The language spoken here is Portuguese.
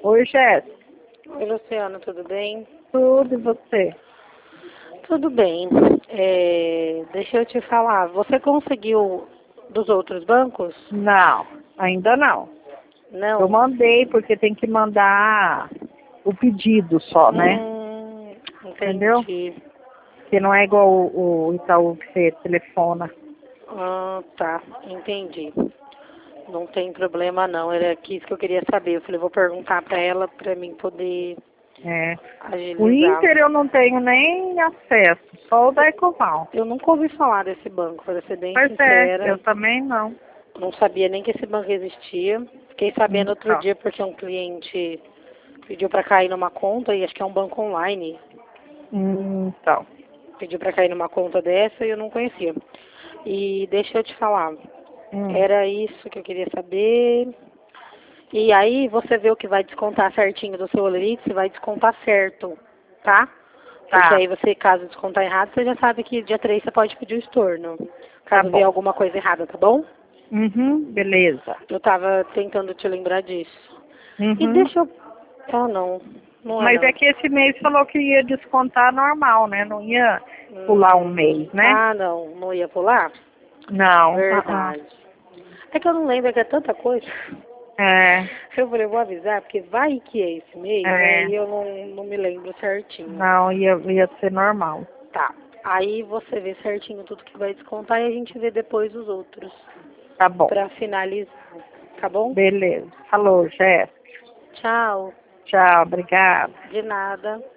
Oi, Jéssica. Oi, Luciano, tudo bem? Tudo e você? Tudo bem. Deixa eu te falar, você conseguiu dos outros bancos? Não, ainda não. Eu Não? mandei, porque tem que mandar o pedido só, né? Entendeu? Entendi. Que não é igual o Itaú que você telefona. Ah, tá, entendi. Não tem problema não, era isso que eu queria saber. Eu falei, vou perguntar pra ela pra mim poder É. O agilizar. Inter eu não tenho nem acesso, só o da Ecoval. Eu nunca ouvi falar desse banco, para ser bem Pois é, eu sincera. também não. Não sabia nem que esse banco existia. Fiquei sabendo outro Então, dia porque um cliente pediu para cair numa conta, e acho que é um banco online. então. Pediu para cair numa conta dessa e eu não conhecia. E deixa eu te falar, Hum, era isso que eu queria saber. E aí você vê o que vai descontar certinho do seu Olerite, você vai descontar certo, tá? Porque tá, aí você, caso descontar errado, você já sabe que dia 3 você pode pedir o estorno. tá Caso vier bom. alguma coisa errada, tá bom? Beleza. Eu tava tentando te lembrar disso. E Uhum. deixa eu... Ah, não. Não é Mas é não. que esse mês falou que ia descontar normal, né? Não ia pular um mês, né? Ah, não. Não ia pular? Não. Verdade. É que eu não lembro, é que é tanta coisa. É, Eu falei, eu vou avisar, porque vai que é esse mês, né? é. E eu não me lembro certinho. Não, ia ser normal. Tá. Aí você vê certinho tudo que vai descontar e a gente vê depois os outros. Tá bom. Pra finalizar. Tá bom? Beleza. Falou, Jéssica. Tchau. Tchau, obrigada. De nada.